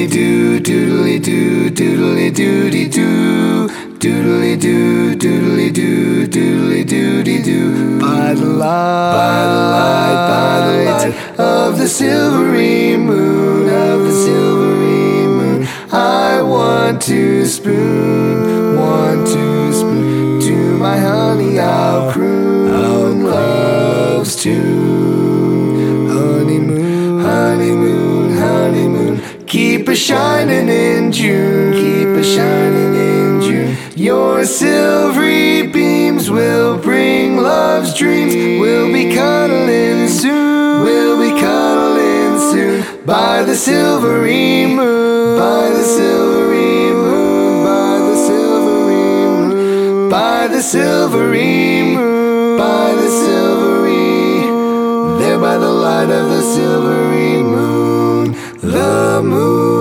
Doodly doo, doodly doo, doodly doody doo. Doodly doo, doodly doo, doodly doody doo. By the light of the silvery moon, I want to spoon, to my honey I'll croon love's tune. Honeymoon, honeymoon, honeymoon, keep a shining in June, Your silvery beams will bring love's dreams. We'll be cuddling soon, by the silvery moon, by the silvery moon, by the silvery moon, by the silvery moon, by the silvery, there by the light of the silvery moon, the moon.